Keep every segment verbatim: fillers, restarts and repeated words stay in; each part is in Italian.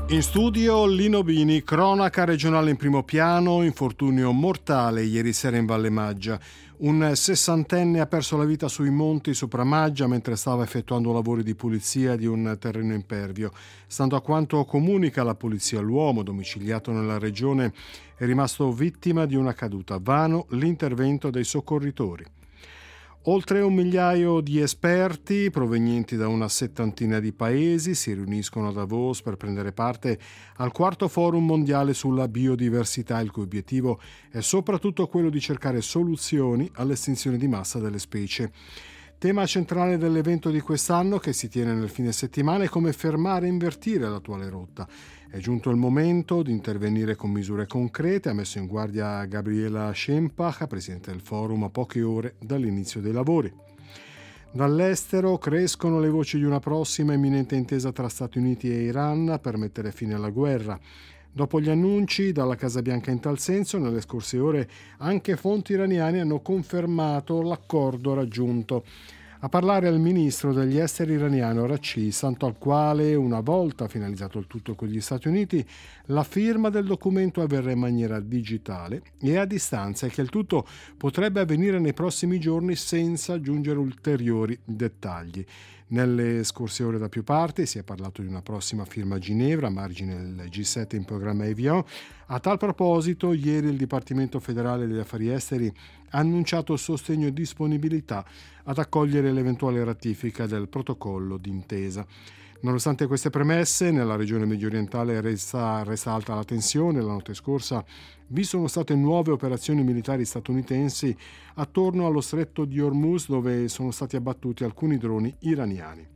In studio Lino Bini, cronaca regionale in primo piano, infortunio mortale ieri sera in Valle Maggia. Un sessantenne ha perso la vita sui monti sopra Maggia mentre stava effettuando lavori di pulizia di un terreno impervio. Stando a quanto comunica la polizia, l'uomo domiciliato nella regione è rimasto vittima di una caduta. Vano l'intervento dei soccorritori. Oltre un migliaio di esperti provenienti da una settantina di paesi si riuniscono a Davos per prendere parte al quarto forum mondiale sulla biodiversità, il cui obiettivo è soprattutto quello di cercare soluzioni all'estinzione di massa delle specie. Tema centrale dell'evento di quest'anno, che si tiene nel fine settimana, è come fermare e invertire l'attuale rotta. È giunto il momento di intervenire con misure concrete, ha messo in guardia Gabriela Schempach, presidente del forum, a poche ore dall'inizio dei lavori. Dall'estero crescono le voci di una prossima imminente intesa tra Stati Uniti e Iran per mettere fine alla guerra. Dopo gli annunci dalla Casa Bianca in tal senso, nelle scorse ore anche fonti iraniane hanno confermato l'accordo raggiunto. A parlare al ministro degli esteri iraniano Araghchi, santo al quale, una volta finalizzato il tutto con gli Stati Uniti, la firma del documento avverrà in maniera digitale e a distanza e che il tutto potrebbe avvenire nei prossimi giorni senza aggiungere ulteriori dettagli. Nelle scorse ore da più parti si è parlato di una prossima firma a Ginevra, a margine del G sette in programma Evian. A tal proposito, ieri il Dipartimento federale degli affari esteri ha annunciato sostegno e disponibilità ad accogliere l'eventuale ratifica del protocollo d'intesa. Nonostante queste premesse, nella regione mediorientale resta, resta alta la tensione. La notte scorsa vi sono state nuove operazioni militari statunitensi attorno allo stretto di Hormuz, dove sono stati abbattuti alcuni droni iraniani.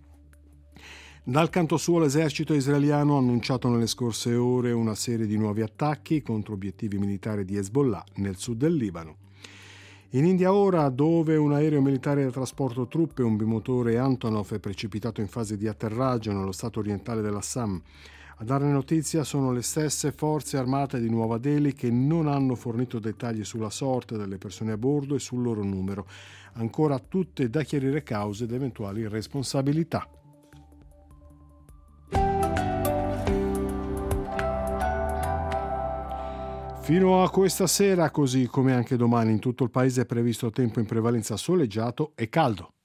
Dal canto suo l'esercito israeliano ha annunciato nelle scorse ore una serie di nuovi attacchi contro obiettivi militari di Hezbollah nel sud del Libano. In India ora, dove un aereo militare da trasporto truppe, un bimotore Antonov, è precipitato in fase di atterraggio nello stato orientale dell'Assam. A dare notizia sono le stesse forze armate di Nuova Delhi, che non hanno fornito dettagli sulla sorte delle persone a bordo e sul loro numero. Ancora tutte da chiarire cause ed eventuali responsabilità. Fino a questa sera, così come anche domani, in tutto il paese è previsto tempo in prevalenza soleggiato e caldo.